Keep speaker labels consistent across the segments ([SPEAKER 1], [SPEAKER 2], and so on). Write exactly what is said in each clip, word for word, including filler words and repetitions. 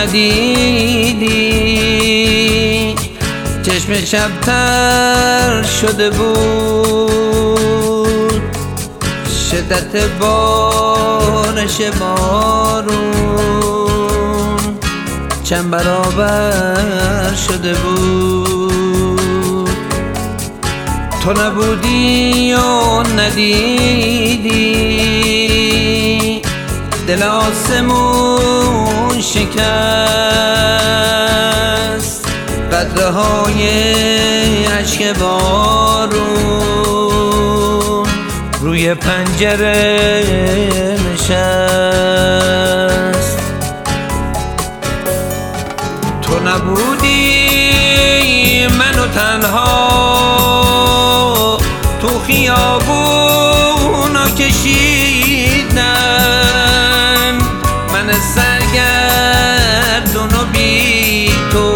[SPEAKER 1] ندیدی، چشم شب تر شده بود، شدت بارش بارون چند برابر شده بود. تو نبودی و ندیدی، دل آسمون شکست، قطره های اشک بارون روی پنجره نشست. تو نبودی منو تنها تو خیابونا کشیدن، من سرگردون و بی تو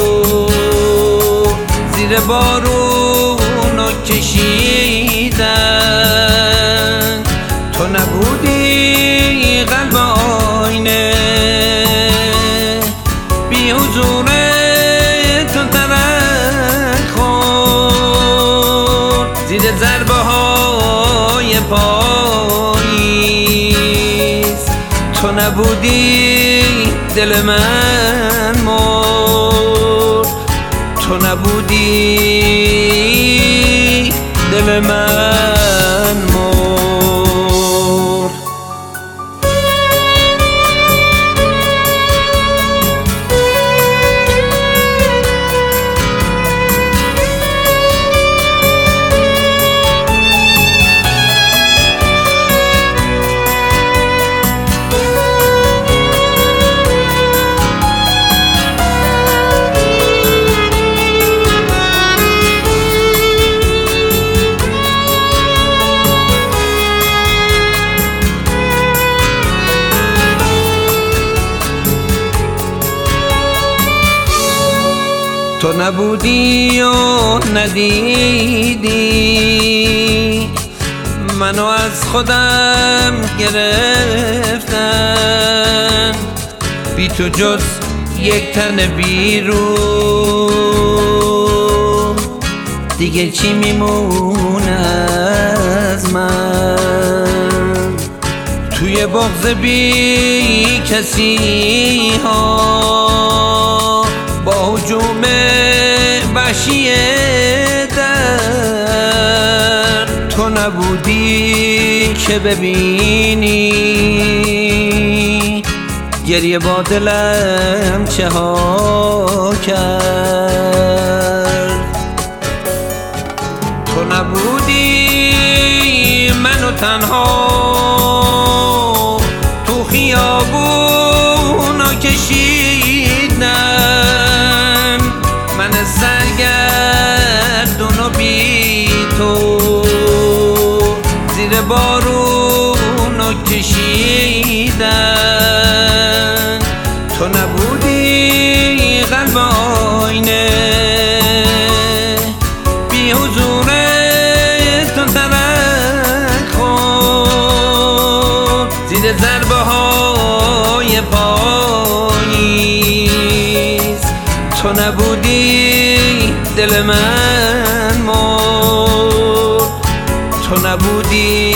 [SPEAKER 1] زیر بارونو کشیدن. تو نبودی قلب آینه بی حضور تو ترک خورد، زیر ضربه های پاییز. تو نبودی دل من مرد، تو نبودی دل من مرد. تو نبودی و ندیدی، منو از خودم گرفتن، بی تو جز یک تن بیرون دیگه چی میمونه از من؟ توی بغض بی کسی ها با هجوم وحشی در، تو نبودی که ببینی گریه با دلم چه ها کرد. تو نبودی منو تنها تو خیابونا کشیدن، من سرگردون و بی تو زیر بارونو کشیدن. تو نبودی قلب آینه بی حضور تو ترک خورد، زیر ضربه های پاییز. تو نبودی دل من مرد، تو نبودی